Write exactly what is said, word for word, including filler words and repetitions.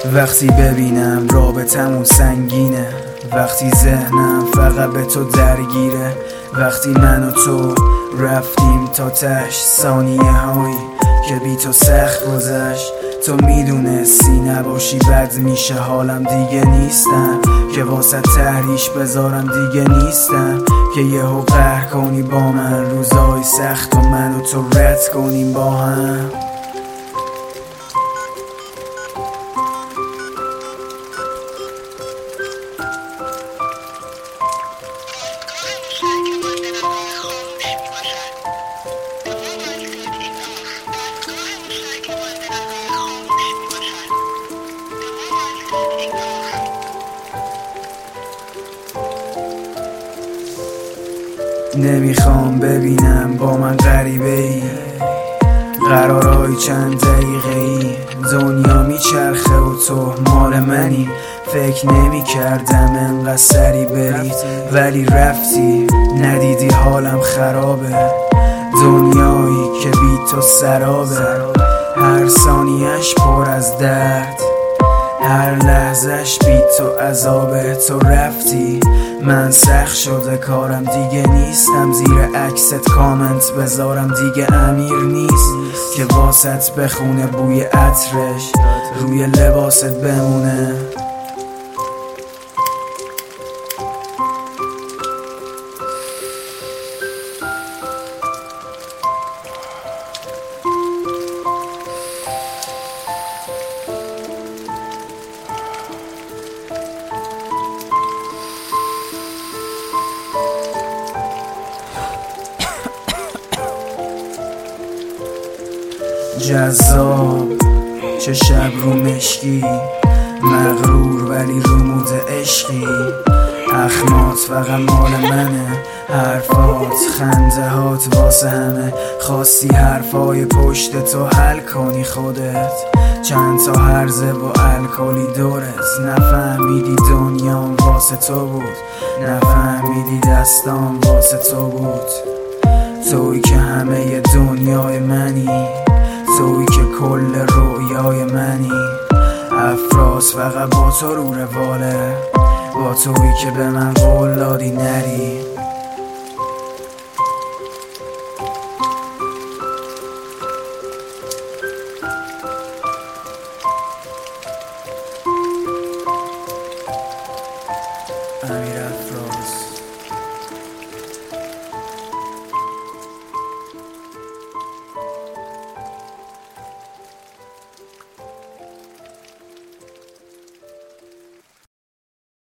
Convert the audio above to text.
وقتی ببینم رابطمون سنگینه، وقتی ذهنم فقط به تو درگیره، وقتی من و تو رفتیم تا تش، ثانیه هایی که بی تو سخت گذشت. تو میدونستی نباشی بد میشه، حالم دیگه نیستم که واسه تحریش بذارم، دیگه نیستم که یهو قهر کنی با من روزای سخت و من و تو رد کنیم با هم. نمیخوام ببینم با من غریبه ای، قرارهای چند دقیقه ای، دنیا میچرخه و تو مال منی. فکر نمی کردم انقدر سری بری ولی رفتی، ندیدی حالم خرابه، دنیایی که بی تو سرابه، هر ثانیهش پر از درد، هر لحظش بی تو عذابه. تو رفتی من سخت شده کارم، دیگه نیستم زیر عکست کامنت بذارم، دیگه امیر نیست که واسط بخونه بوی عطرش روی لباست بمونه. جذاب چه شب رو مشکی، مغرور ولی رو مود عشقی، اخمات فقط مال منه، حرفات خنده هات واسه همه، خواستی حرفای پشت تو حل کنی خودت، چند تا هرزه و الکلی دورت، نفهمیدی دنیام واسه تو بود، نفهمیدی دستام واسه تو بود، تویی که همه دنیای منی، تویی که کل رویای منی، افراز فقط با تو رو رواله، با تویی که به من قول دادی نری.